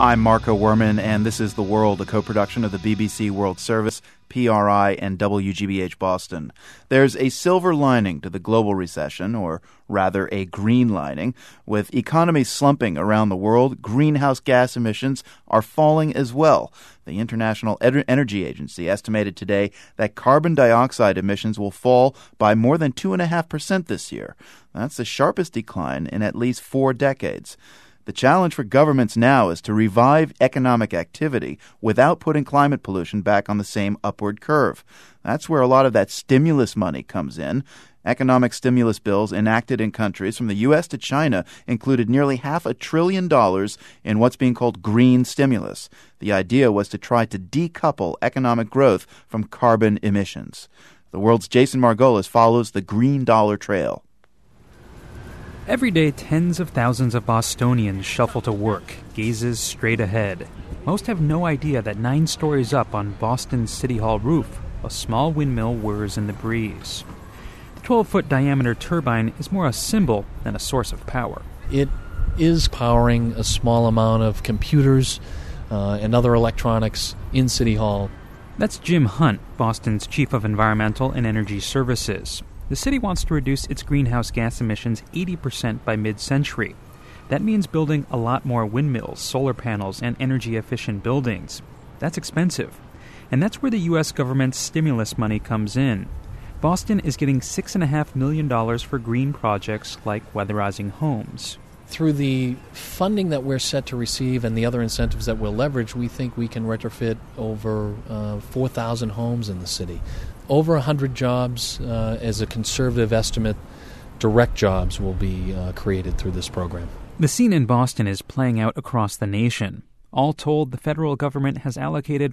I'm Marco Werman, and this is The World, a co-production of the BBC World Service, PRI, and WGBH Boston. There's a silver lining to the global recession, or rather a green lining. With economies slumping around the world, greenhouse gas emissions are falling as well. The International Energy Agency estimated today that carbon dioxide emissions will fall by more than 2.5% this year. That's the sharpest decline in at least 4 decades. The challenge for governments now is to revive economic activity without putting climate pollution back on the same upward curve. That's where a lot of that stimulus money comes in. Economic stimulus bills enacted in countries from the U.S. to China included nearly $500 billion in what's being called green stimulus. The idea was to try to decouple economic growth from carbon emissions. The World's Jason Margolis follows the green dollar trail. Every day, tens of thousands of Bostonians shuffle to work, gazes straight ahead. Most have no idea that 9 stories up on Boston's City Hall roof, a small windmill whirs in the breeze. The 12-foot diameter turbine is more a symbol than a source of power. It is powering a small amount of computers and other electronics in City Hall. That's Jim Hunt, Boston's Chief of Environmental and Energy Services. The city wants to reduce its greenhouse gas emissions 80% by mid-century. That means building a lot more windmills, solar panels, and energy-efficient buildings. That's expensive. And that's where the U.S. government's stimulus money comes in. Boston is getting $6.5 million for green projects like weatherizing homes. Through the funding that we're set to receive and the other incentives that we'll leverage, we think we can retrofit over 4,000 homes in the city. Over 100 jobs, as a conservative estimate, direct jobs will be created through this program. The scene in Boston is playing out across the nation. All told, the federal government has allocated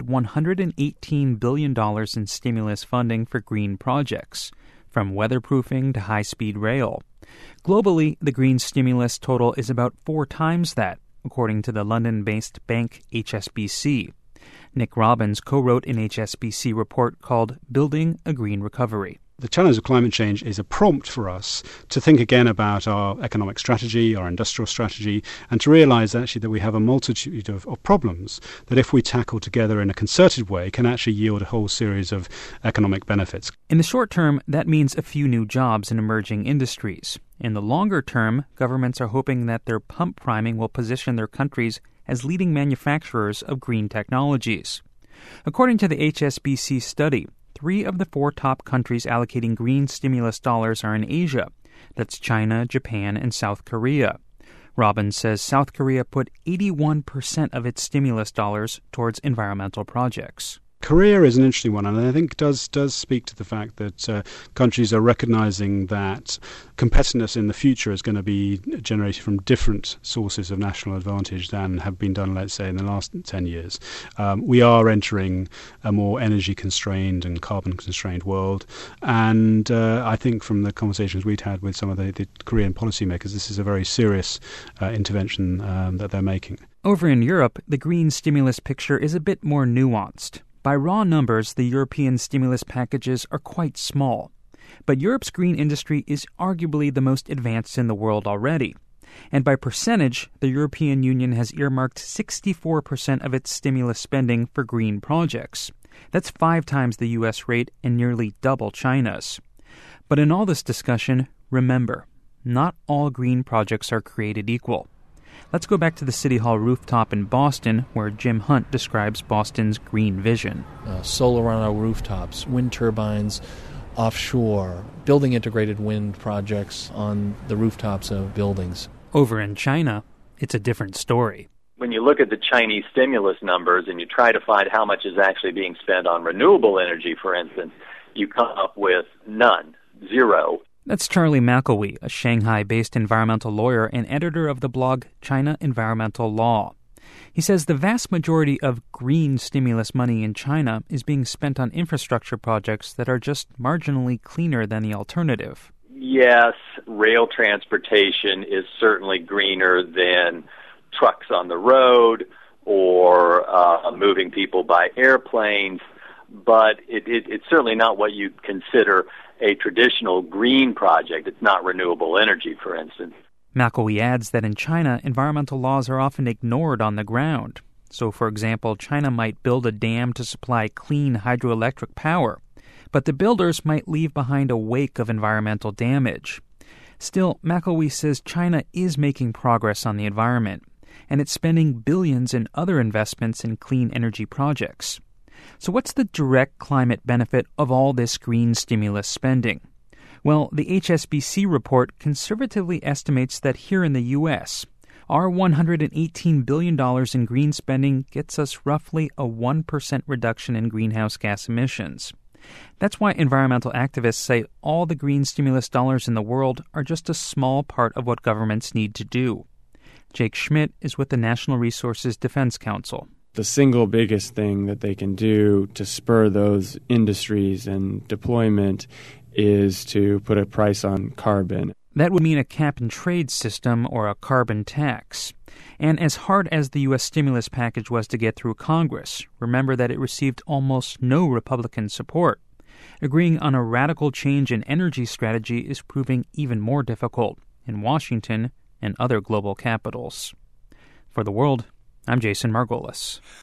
$118 billion in stimulus funding for green projects, from weatherproofing to high-speed rail. Globally, the green stimulus total is about 4 times that, according to the London-based bank HSBC. Nick Robbins co-wrote an HSBC report called Building a Green Recovery. The challenge of climate change is a prompt for us to think again about our economic strategy, our industrial strategy, and to realise actually that we have a multitude of problems that if we tackle together in a concerted way can actually yield a whole series of economic benefits. In the short term, that means a few new jobs in emerging industries. In the longer term, governments are hoping that their pump priming will position their countries as leading manufacturers of green technologies. According to the HSBC study, 3 of the 4 top countries allocating green stimulus dollars are in Asia. That's China, Japan, and South Korea. Robbins says South Korea put 81% of its stimulus dollars towards environmental projects. Korea is an interesting one, and I think does speak to the fact that countries are recognizing that competitiveness in the future is going to be generated from different sources of national advantage than have been done, let's say, in the last 10 years. We are entering a more energy-constrained and carbon-constrained world, and I think from the conversations we'd had with some of the Korean policymakers, this is a very serious intervention that they're making. Over in Europe, the green stimulus picture is a bit more nuanced. By raw numbers, the European stimulus packages are quite small. But Europe's green industry is arguably the most advanced in the world already. And by percentage, the European Union has earmarked 64% of its stimulus spending for green projects. That's 5 times the U.S. rate and nearly double China's. But in all this discussion, remember, not all green projects are created equal. Let's go back to the City Hall rooftop in Boston, where Jim Hunt describes Boston's green vision. Solar on our rooftops, wind turbines offshore, building integrated wind projects on the rooftops of buildings. Over in China, it's a different story. When you look at the Chinese stimulus numbers and you try to find how much is actually being spent on renewable energy, for instance, you come up with none, 0. That's Charlie McElwee, a Shanghai-based environmental lawyer and editor of the blog China Environmental Law. He says the vast majority of green stimulus money in China is being spent on infrastructure projects that are just marginally cleaner than the alternative. Yes, rail transportation is certainly greener than trucks on the road or moving people by airplanes, but it's certainly not what you'd consider a traditional green project. It's not renewable energy, for instance. McElwee adds that in China, environmental laws are often ignored on the ground. So, for example, China might build a dam to supply clean hydroelectric power, but the builders might leave behind a wake of environmental damage. Still, McElwee says China is making progress on the environment, and it's spending billions in other investments in clean energy projects. So what's the direct climate benefit of all this green stimulus spending? Well, the HSBC report conservatively estimates that here in the U.S., our $118 billion in green spending gets us roughly a 1% reduction in greenhouse gas emissions. That's why environmental activists say all the green stimulus dollars in the world are just a small part of what governments need to do. Jake Schmidt is with the National Resources Defense Council. The single biggest thing that they can do to spur those industries and deployment is to put a price on carbon. That would mean a cap-and-trade system or a carbon tax. And as hard as the U.S. stimulus package was to get through Congress, remember that it received almost no Republican support. Agreeing on a radical change in energy strategy is proving even more difficult in Washington and other global capitals. For The World, I'm Jason Margolis.